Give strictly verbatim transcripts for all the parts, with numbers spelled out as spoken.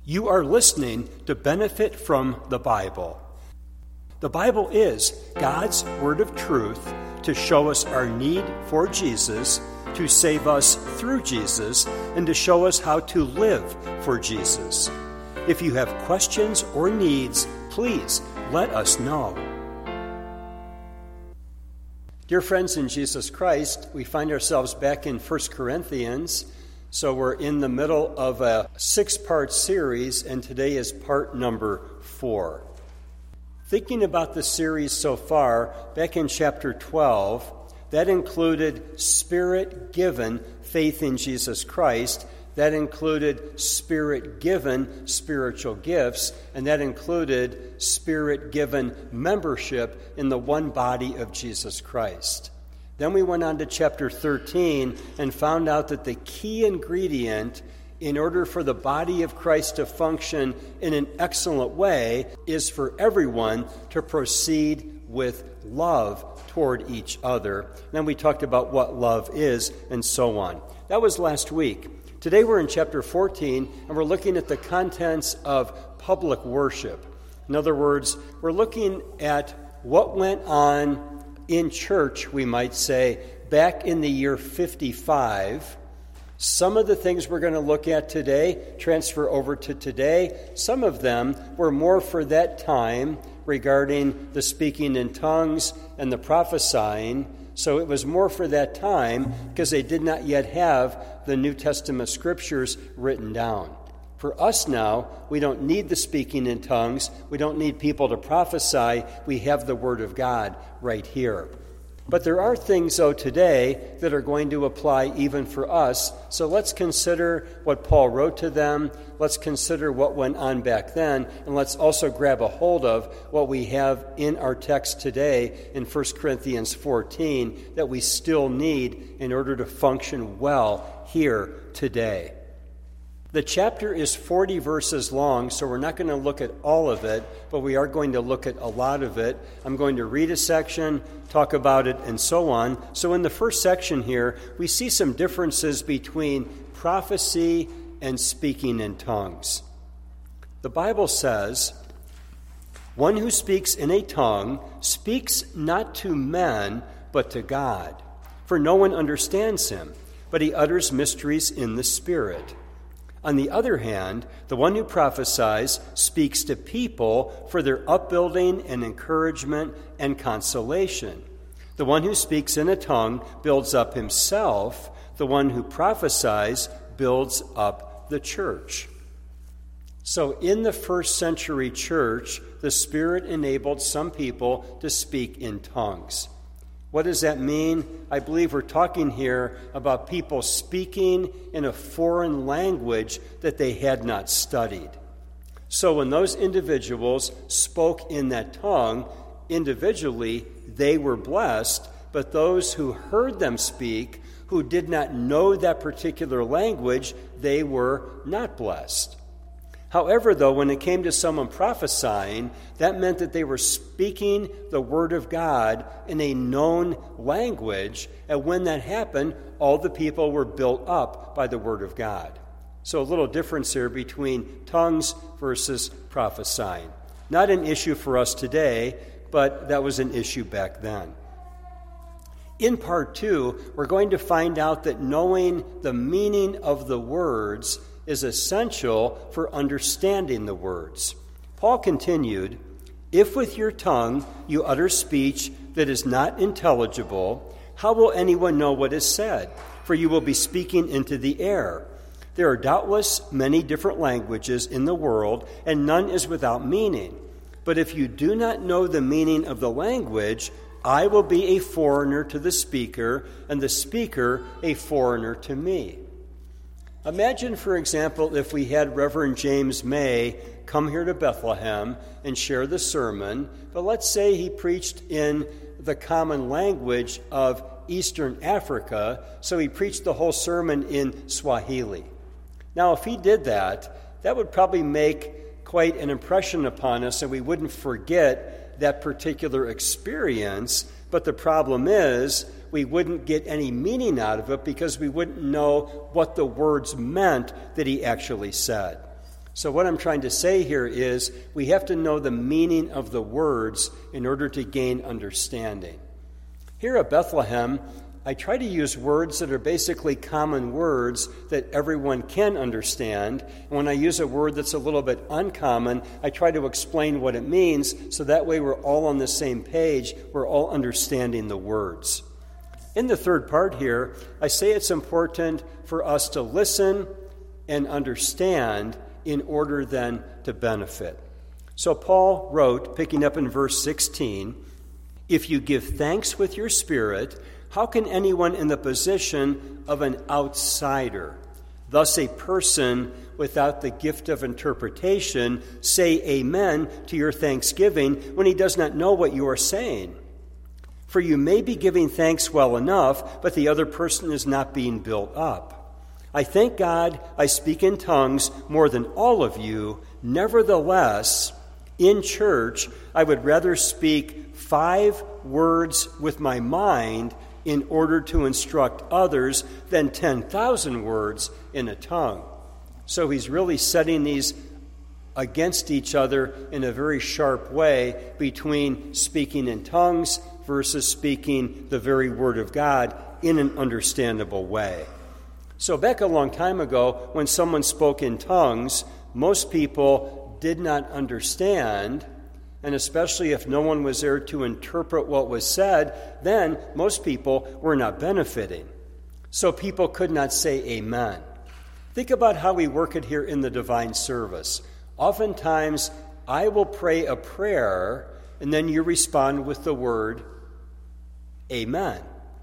You are listening to Benefit from the Bible. The Bible is God's word of truth to show us our need for Jesus, to save us through Jesus, and to show us how to live for Jesus. If you have questions or needs, please let us know. Dear friends in Jesus Christ, we find ourselves back in First Corinthians. So we're in the middle of a six-part series, and today is part number four. Thinking about the series so far, back in chapter twelve, that included Spirit-given faith in Jesus Christ, that included Spirit-given spiritual gifts, and that included Spirit-given membership in the one body of Jesus Christ. Then we went on to chapter thirteen and found out that the key ingredient in order for the body of Christ to function in an excellent way is for everyone to proceed with love toward each other. Then we talked about what love is and so on. That was last week. Today we're in chapter fourteen and we're looking at the contents of public worship. In other words, we're looking at what went on in church, we might say, back in the year fifty-five. Some of the things we're going to look at today transfer over to today. Some of them were more for that time regarding the speaking in tongues and the prophesying. So it was more for that time because they did not yet have the New Testament scriptures written down. For us now, we don't need the speaking in tongues. We don't need people to prophesy. We have the Word of God right here. But there are things, though, today that are going to apply even for us. So let's consider what Paul wrote to them. Let's consider what went on back then. And let's also grab a hold of what we have in our text today in First Corinthians fourteen that we still need in order to function well here today. The chapter is forty verses long, so we're not going to look at all of it, but we are going to look at a lot of it. I'm going to read a section, talk about it, and so on. So in the first section here, we see some differences between prophecy and speaking in tongues. The Bible says, "One who speaks in a tongue speaks not to men, but to God. For no one understands him, but he utters mysteries in the Spirit. On the other hand, the one who prophesies speaks to people for their upbuilding and encouragement and consolation. The one who speaks in a tongue builds up himself. The one who prophesies builds up the church." So in the first century church, the Spirit enabled some people to speak in tongues. What does that mean? I believe we're talking here about people speaking in a foreign language that they had not studied. So when those individuals spoke in that tongue, individually, they were blessed, but those who heard them speak, who did not know that particular language, they were not blessed. However, though, when it came to someone prophesying, that meant that they were speaking the word of God in a known language, and when that happened, all the people were built up by the word of God. So a little difference here between tongues versus prophesying. Not an issue for us today, but that was an issue back then. In part two, we're going to find out that knowing the meaning of the words is essential for understanding the words. Paul continued, "If with your tongue you utter speech that is not intelligible, how will anyone know what is said? For you will be speaking into the air. There are doubtless many different languages in the world, and none is without meaning. But if you do not know the meaning of the language, I will be a foreigner to the speaker, and the speaker a foreigner to me." Imagine, for example, if we had Reverend James May come here to Bethlehem and share the sermon, but let's say he preached in the common language of Eastern Africa, so he preached the whole sermon in Swahili. Now, if he did that, that would probably make quite an impression upon us, and we wouldn't forget that particular experience, but the problem is we wouldn't get any meaning out of it because we wouldn't know what the words meant that he actually said. So what I'm trying to say here is we have to know the meaning of the words in order to gain understanding. Here at Bethlehem, I try to use words that are basically common words that everyone can understand. And when I use a word that's a little bit uncommon, I try to explain what it means so that way we're all on the same page, we're all understanding the words. In the third part here, I say it's important for us to listen and understand in order then to benefit. So Paul wrote, picking up in verse sixteen, "If you give thanks with your spirit, how can anyone in the position of an outsider, thus a person without the gift of interpretation, say amen to your thanksgiving when he does not know what you are saying? For you may be giving thanks well enough, but the other person is not being built up. I thank God I speak in tongues more than all of you. Nevertheless, in church, I would rather speak five words with my mind in order to instruct others than ten thousand words in a tongue." So he's really setting these against each other in a very sharp way between speaking in tongues versus speaking the very word of God in an understandable way. So back a long time ago, when someone spoke in tongues, most people did not understand, and especially if no one was there to interpret what was said, then most people were not benefiting. So people could not say amen. Think about how we work it here in the divine service. Oftentimes, I will pray a prayer, and then you respond with the word amen.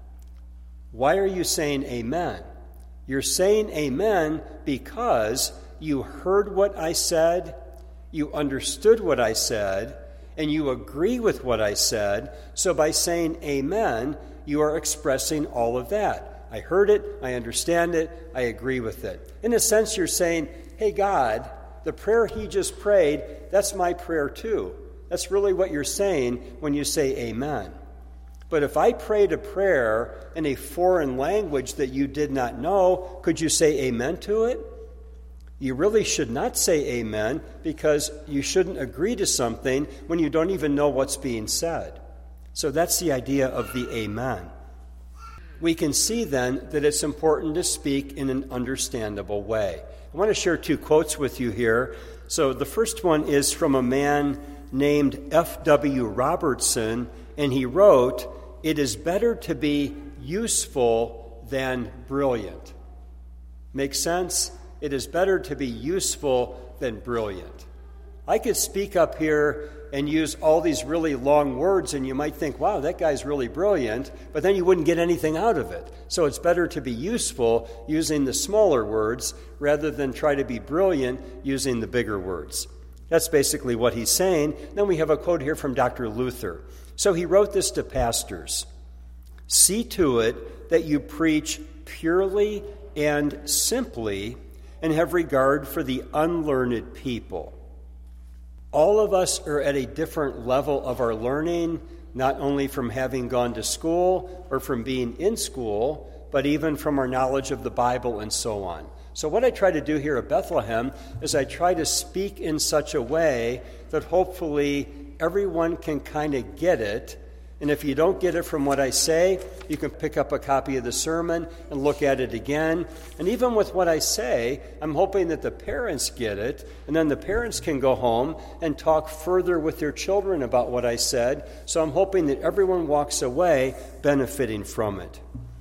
Why are you saying amen? You're saying amen because you heard what I said, you understood what I said, and you agree with what I said. So by saying amen, you are expressing all of that. I heard it, I understand it, I agree with it. In a sense, you're saying, hey, God, the prayer he just prayed, that's my prayer too. That's really what you're saying when you say amen. But if I prayed a prayer in a foreign language that you did not know, could you say amen to it? You really should not say amen because you shouldn't agree to something when you don't even know what's being said. So that's the idea of the amen. We can see then that it's important to speak in an understandable way. I want to share two quotes with you here. So the first one is from a man named F W Robertson, and he wrote, "It is better to be useful than brilliant." Make sense? It is better to be useful than brilliant. I could speak up here and use all these really long words, and you might think, wow, that guy's really brilliant, but then you wouldn't get anything out of it. So it's better to be useful using the smaller words rather than try to be brilliant using the bigger words. That's basically what he's saying. Then we have a quote here from Doctor Luther. So he wrote this to pastors: "See to it that you preach purely and simply, and have regard for the unlearned people." All of us are at a different level of our learning, not only from having gone to school or from being in school, but even from our knowledge of the Bible and so on. So what I try to do here at Bethlehem is I try to speak in such a way that hopefully everyone can kind of get it. And if you don't get it from what I say, you can pick up a copy of the sermon and look at it again. And even with what I say, I'm hoping that the parents get it, and then the parents can go home and talk further with their children about what I said. So I'm hoping that everyone walks away benefiting from it.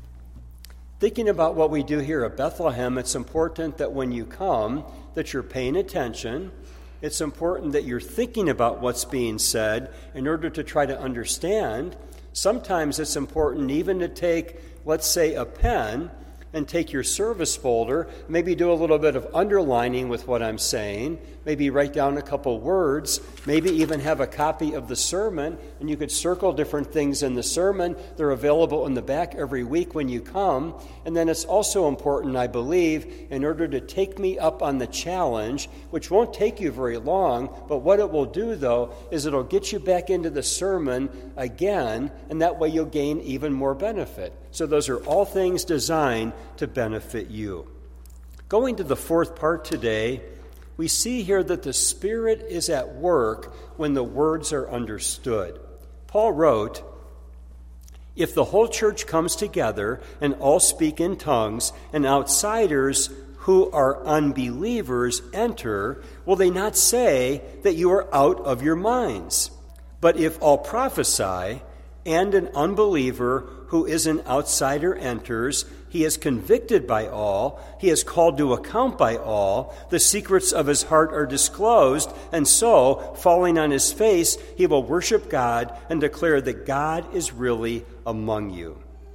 Thinking about what we do here at Bethlehem, it's important that when you come, that you're paying attention. It's important that you're thinking about what's being said in order to try to understand. Sometimes it's important even to take, let's say, a pen and take your service folder, maybe do a little bit of underlining with what I'm saying, maybe write down a couple words, maybe even have a copy of the sermon, and you could circle different things in the sermon. They're available in the back every week when you come. And then it's also important, I believe, in order to take me up on the challenge, which won't take you very long, but what it will do, though, is it'll get you back into the sermon again, and that way you'll gain even more benefit. So those are all things designed to benefit you. Going to the fourth part today, we see here that the Spirit is at work when the words are understood. Paul wrote, "If the whole church comes together and all speak in tongues, and outsiders who are unbelievers enter, will they not say that you are out of your minds? But if all prophesy, and an unbeliever who is an outsider enters, he is convicted by all, he is called to account by all, the secrets of his heart are disclosed, and so, falling on his face, he will worship God and declare that God is really among you."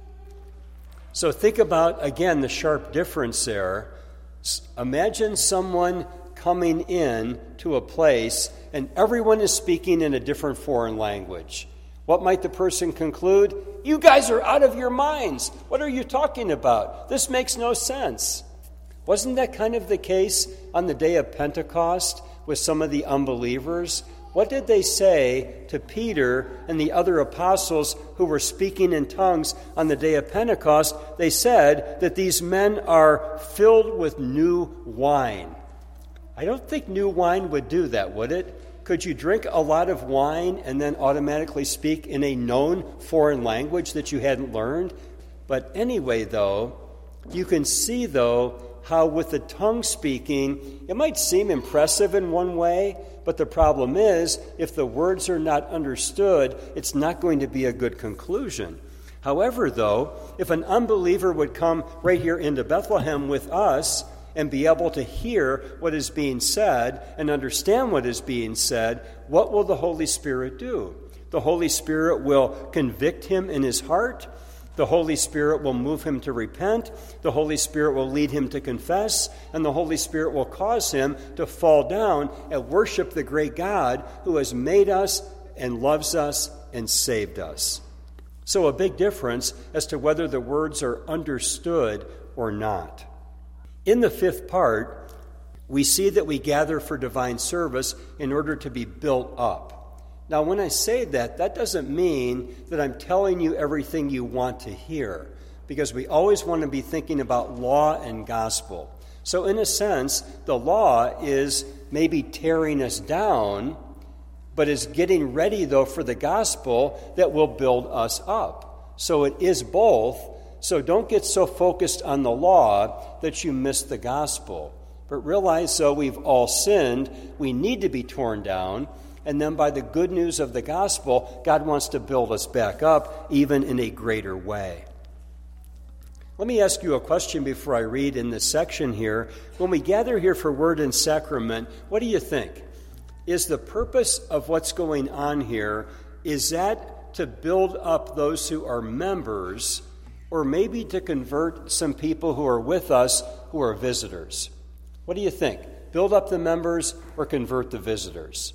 So think about, again, the sharp difference there. Imagine someone coming in to a place and everyone is speaking in a different foreign language. What might the person conclude? "You guys are out of your minds. What are you talking about? This makes no sense." Wasn't that kind of the case on the day of Pentecost with some of the unbelievers? What did they say to Peter and the other apostles who were speaking in tongues on the day of Pentecost? They said that these men are filled with new wine. I don't think new wine would do that, would it? Could you drink a lot of wine and then automatically speak in a known foreign language that you hadn't learned? But anyway, though, you can see, though, how with the tongue speaking, it might seem impressive in one way, but the problem is, if the words are not understood, it's not going to be a good conclusion. However, though, if an unbeliever would come right here into Bethlehem with us and be able to hear what is being said and understand what is being said, what will the Holy Spirit do? The Holy Spirit will convict him in his heart. The Holy Spirit will move him to repent. The Holy Spirit will lead him to confess. And the Holy Spirit will cause him to fall down and worship the great God who has made us and loves us and saved us. So a big difference as to whether the words are understood or not. In the fifth part, we see that we gather for divine service in order to be built up. Now, when I say that, that doesn't mean that I'm telling you everything you want to hear, because we always want to be thinking about law and gospel. So in a sense, the law is maybe tearing us down, but is getting ready, though, for the gospel that will build us up. So it is both. So don't get so focused on the law that you miss the gospel. But realize, so we've all sinned, we need to be torn down, and then by the good news of the gospel, God wants to build us back up, even in a greater way. Let me ask you a question before I read in this section here. When we gather here for word and sacrament, what do you think? Is the purpose of what's going on here, is that to build up those who are members, or maybe to convert some people who are with us who are visitors? What do you think? Build up the members or convert the visitors?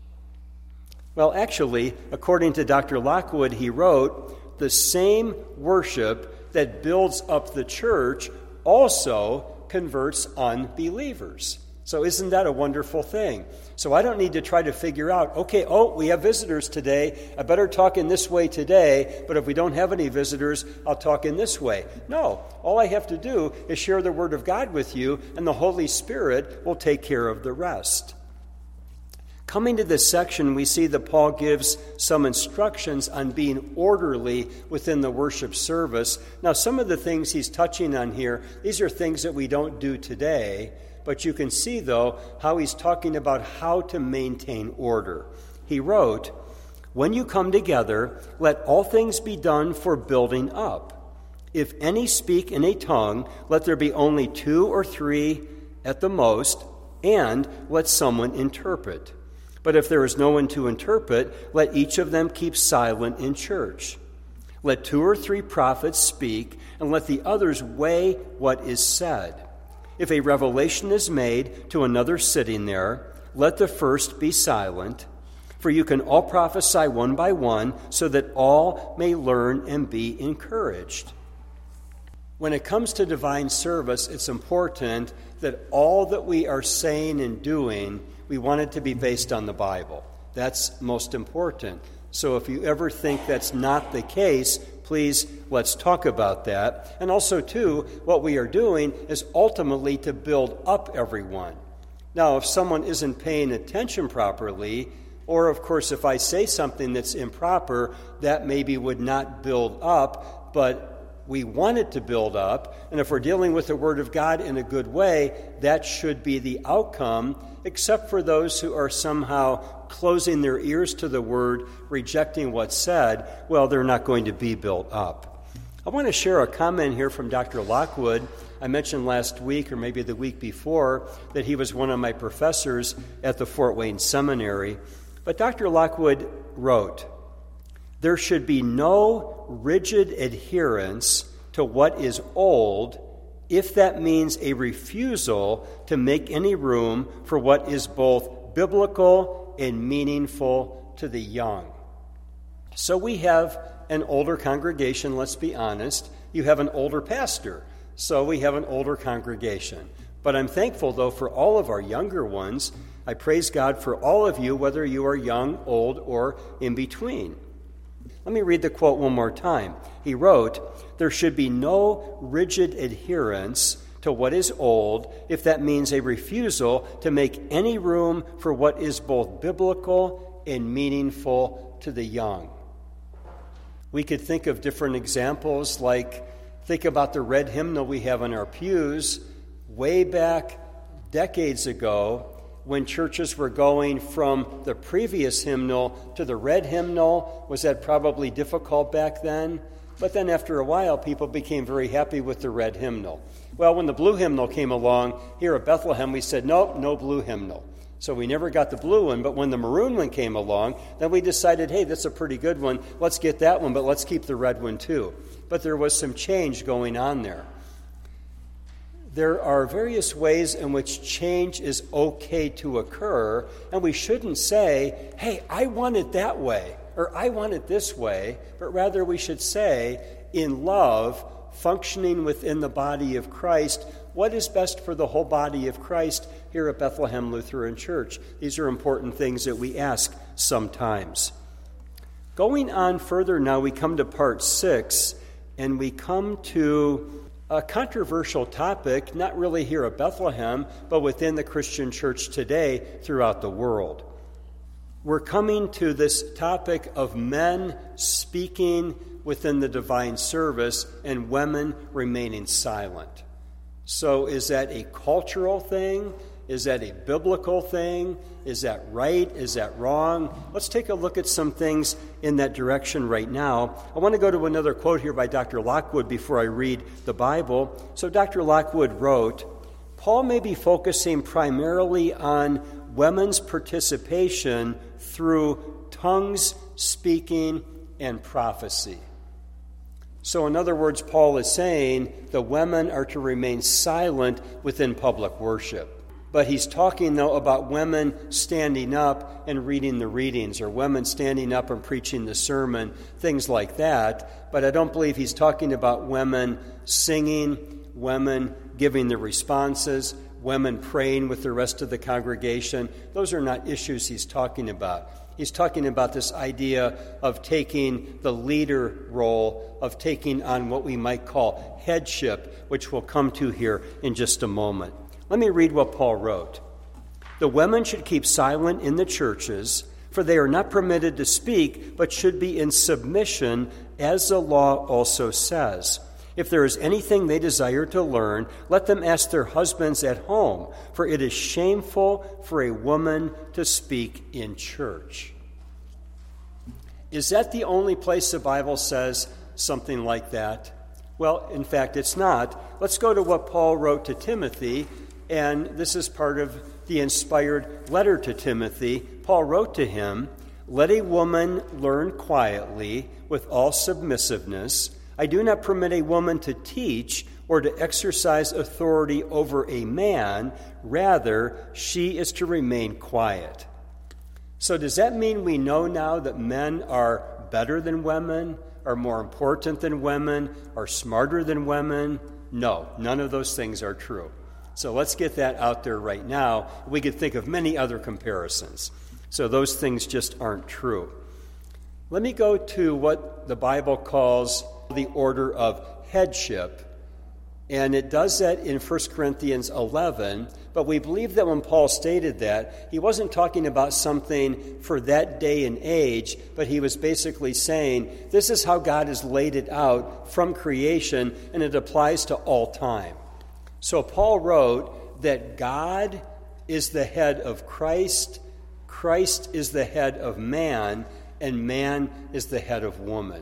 Well, actually, according to Doctor Lockwood, he wrote, the same worship that builds up the church also converts unbelievers. So isn't that a wonderful thing? So I don't need to try to figure out, okay, oh, we have visitors today. I better talk in this way today, but if we don't have any visitors, I'll talk in this way. No, all I have to do is share the Word of God with you, and the Holy Spirit will take care of the rest. Coming to this section, we see that Paul gives some instructions on being orderly within the worship service. Now, some of the things he's touching on here, these are things that we don't do today, but you can see, though, how he's talking about how to maintain order. He wrote, "When you come together, let all things be done for building up. If any speak in a tongue, let there be only two or three at the most, and let someone interpret. But if there is no one to interpret, let each of them keep silent in church. Let two or three prophets speak, and let the others weigh what is said. If a revelation is made to another sitting there, let the first be silent, for you can all prophesy one by one, so that all may learn and be encouraged." When it comes to divine service, it's important that all that we are saying and doing, we want it to be based on the Bible. That's most important. So if you ever think that's not the case, please, let's talk about that. And also, too, what we are doing is ultimately to build up everyone. Now, if someone isn't paying attention properly, or of course if I say something that's improper, that maybe would not build up, but we want it to build up, and if we're dealing with the Word of God in a good way, that should be the outcome, except for those who are somehow closing their ears to the Word, rejecting what's said. Well, they're not going to be built up. I want to share a comment here from Doctor Lockwood. I mentioned last week, or maybe the week before, that he was one of my professors at the Fort Wayne Seminary. But Doctor Lockwood wrote, "There should be no rigid adherence to what is old if that means a refusal to make any room for what is both biblical and meaningful to the young." So we have an older congregation, let's be honest. You have an older pastor, so we have an older congregation. But I'm thankful, though, for all of our younger ones. I praise God for all of you, whether you are young, old, or in between. Let me read the quote one more time. He wrote, "There should be no rigid adherence to what is old if that means a refusal to make any room for what is both biblical and meaningful to the young." We could think of different examples, like think about the red hymnal we have in our pews. Way back decades ago, when churches were going from the previous hymnal to the red hymnal, was that probably difficult back then? But then after a while, people became very happy with the red hymnal. Well, when the blue hymnal came along, here at Bethlehem, we said, nope, no blue hymnal. So we never got the blue one, but when the maroon one came along, then we decided, hey, that's a pretty good one. Let's get that one, but let's keep the red one too. But there was some change going on there. There are various ways in which change is okay to occur, and we shouldn't say, hey, I want it that way, or I want it this way, but rather we should say, in love, functioning within the body of Christ, what is best for the whole body of Christ here at Bethlehem Lutheran Church? These are important things that we ask sometimes. Going on further now, we come to part six, and we come to a controversial topic, not really here at Bethlehem, but within the Christian church today throughout the world. We're coming to this topic of men speaking within the divine service and women remaining silent. So is that a cultural thing? Is that a biblical thing? Is that right? Is that wrong? Let's take a look at some things in that direction right now. I want to go to another quote here by Doctor Lockwood before I read the Bible. So Doctor Lockwood wrote, "Paul may be focusing primarily on women's participation through tongues, speaking, and prophecy." So in other words, Paul is saying the women are to remain silent within public worship. But he's talking, though, about women standing up and reading the readings, or women standing up and preaching the sermon, things like that. But I don't believe he's talking about women singing, women giving the responses, women praying with the rest of the congregation. Those are not issues he's talking about. He's talking about this idea of taking the leader role, of taking on what we might call headship, which we'll come to here in just a moment. Let me read what Paul wrote. "The women should keep silent in the churches, for they are not permitted to speak, but should be in submission, as the law also says. If there is anything they desire to learn, let them ask their husbands at home, for it is shameful for a woman to speak in church." Is that the only place the Bible says something like that? Well, in fact, it's not. Let's go to what Paul wrote to Timothy, and this is part of the inspired letter to Timothy. Paul wrote to him, "Let a woman learn quietly with all submissiveness. I do not permit a woman to teach or to exercise authority over a man. Rather, she is to remain quiet." So does that mean we know now that men are better than women, are more important than women, are smarter than women? No, none of those things are true. So let's get that out there right now. We could think of many other comparisons. So those things just aren't true. Let me go to what the Bible calls the order of headship. And it does that in First Corinthians eleven. But we believe that when Paul stated that, he wasn't talking about something for that day and age, but he was basically saying, this is how God has laid it out from creation, and it applies to all time. So Paul wrote that God is the head of Christ, Christ is the head of man, and man is the head of woman.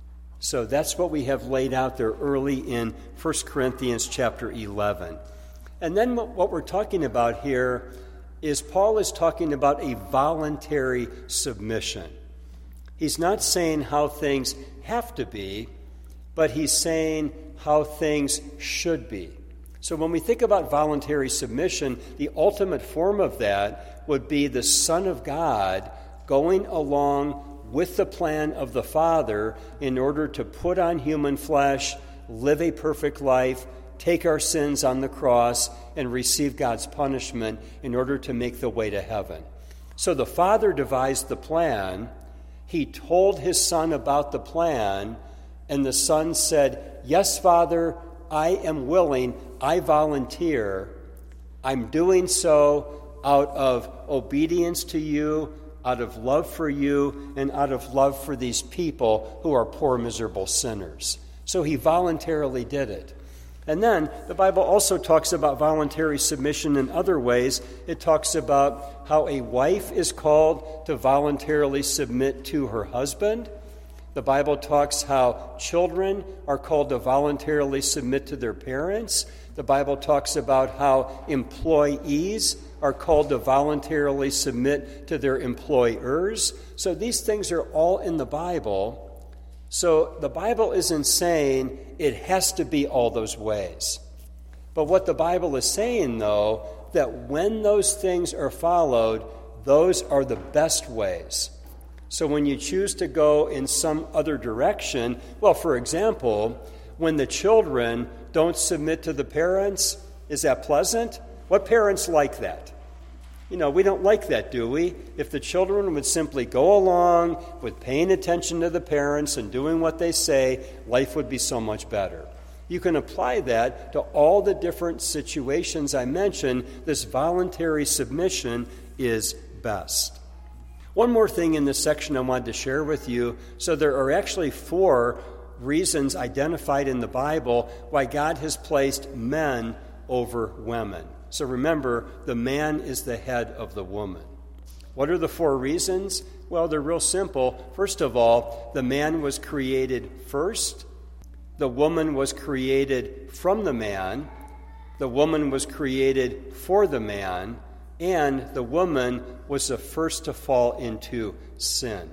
So that's what we have laid out there early in First Corinthians chapter eleven. And then what we're talking about here is Paul is talking about a voluntary submission. He's not saying how things have to be, but he's saying how things should be. So when we think about voluntary submission, the ultimate form of that would be the Son of God going along with the plan of the Father in order to put on human flesh, live a perfect life, take our sins on the cross, and receive God's punishment in order to make the way to heaven. So the Father devised the plan. He told his Son about the plan, and the Son said, yes, Father, I am willing, I volunteer. I'm doing so out of obedience to you, out of love for you, and out of love for these people who are poor, miserable sinners. So he voluntarily did it. And then the Bible also talks about voluntary submission in other ways. It talks about how a wife is called to voluntarily submit to her husband. The Bible talks how children are called to voluntarily submit to their parents. The Bible talks about how employees are called to voluntarily submit to their employers. So these things are all in the Bible. So the Bible isn't saying it has to be all those ways. But what the Bible is saying, though, that when those things are followed, those are the best ways. So when you choose to go in some other direction, well, for example, when the children don't submit to the parents, is that pleasant? What parents like that? You know, we don't like that, do we? If the children would simply go along with paying attention to the parents and doing what they say, life would be so much better. You can apply that to all the different situations I mentioned. This voluntary submission is best. One more thing in this section I wanted to share with you. So there are actually four reasons identified in the Bible why God has placed men over women. So remember, the man is the head of the woman. What are the four reasons? Well, they're real simple. First of all, the man was created first. The woman was created from the man. The woman was created for the man. And the woman was the first to fall into sin.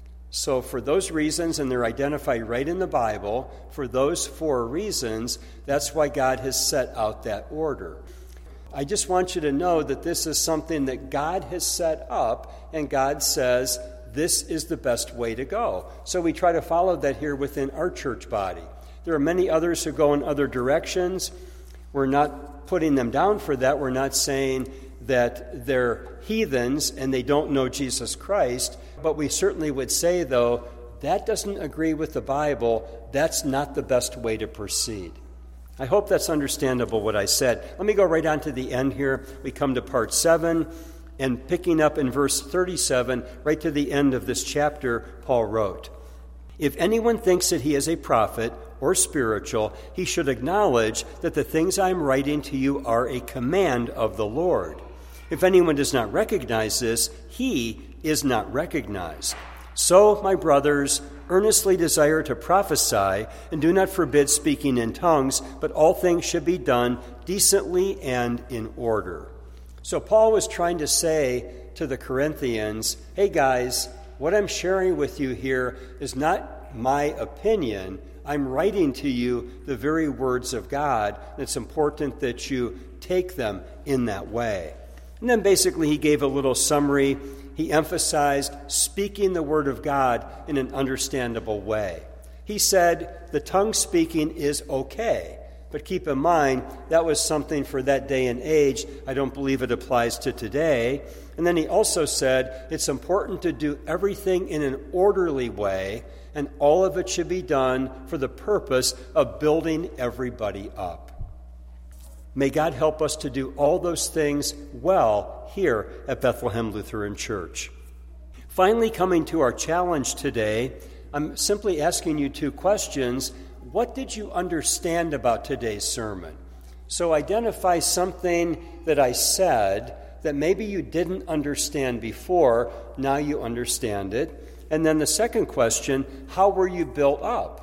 So for those reasons, and they're identified right in the Bible, for those four reasons, that's why God has set out that order. I just want you to know that this is something that God has set up, and God says this is the best way to go. So we try to follow that here within our church body. There are many others who go in other directions. We're not putting them down for that. We're not saying that they're heathens and they don't know Jesus Christ. But we certainly would say, though, that doesn't agree with the Bible. That's not the best way to proceed. I hope that's understandable what I said. Let me go right on to the end here. We come to part seven, and picking up in verse thirty-seven, right to the end of this chapter, Paul wrote, if anyone thinks that he is a prophet or spiritual, he should acknowledge that the things I am writing to you are a command of the Lord. If anyone does not recognize this, he is not recognized. So, my brothers, earnestly desire to prophesy, and do not forbid speaking in tongues, but all things should be done decently and in order. So Paul was trying to say to the Corinthians, hey guys, what I'm sharing with you here is not my opinion. I'm writing to you the very words of God, and it's important that you take them in that way. And then basically he gave a little summary. He emphasized speaking the word of God in an understandable way. He said the tongue speaking is okay, but keep in mind that was something for that day and age. I don't believe it applies to today. And then he also said it's important to do everything in an orderly way, and all of it should be done for the purpose of building everybody up. May God help us to do all those things well here at Bethlehem Lutheran Church. Finally, coming to our challenge today, I'm simply asking you two questions. What did you understand about today's sermon? So identify something that I said that maybe you didn't understand before, now you understand it. And then the second question, how were you built up?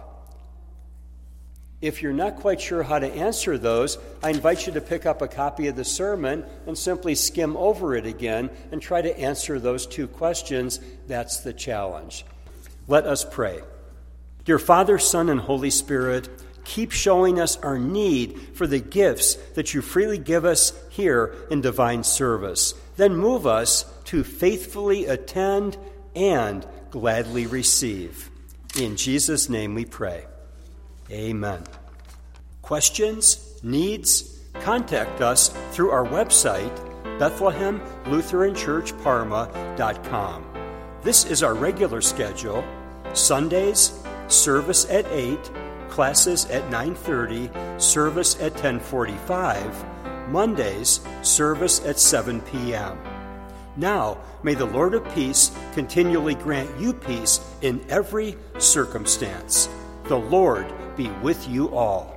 If you're not quite sure how to answer those, I invite you to pick up a copy of the sermon and simply skim over it again and try to answer those two questions. That's the challenge. Let us pray. Dear Father, Son, and Holy Spirit, keep showing us our need for the gifts that you freely give us here in divine service. Then move us to faithfully attend and gladly receive. In Jesus' name we pray. Amen. Questions, needs, contact us through our website, Bethlehem Lutheran Church Parma dot com. This is our regular schedule. Sundays, service at eight, classes at nine thirty, service at ten forty-five. Mondays, service at seven p.m. Now, may the Lord of peace continually grant you peace in every circumstance. The Lord be with you all.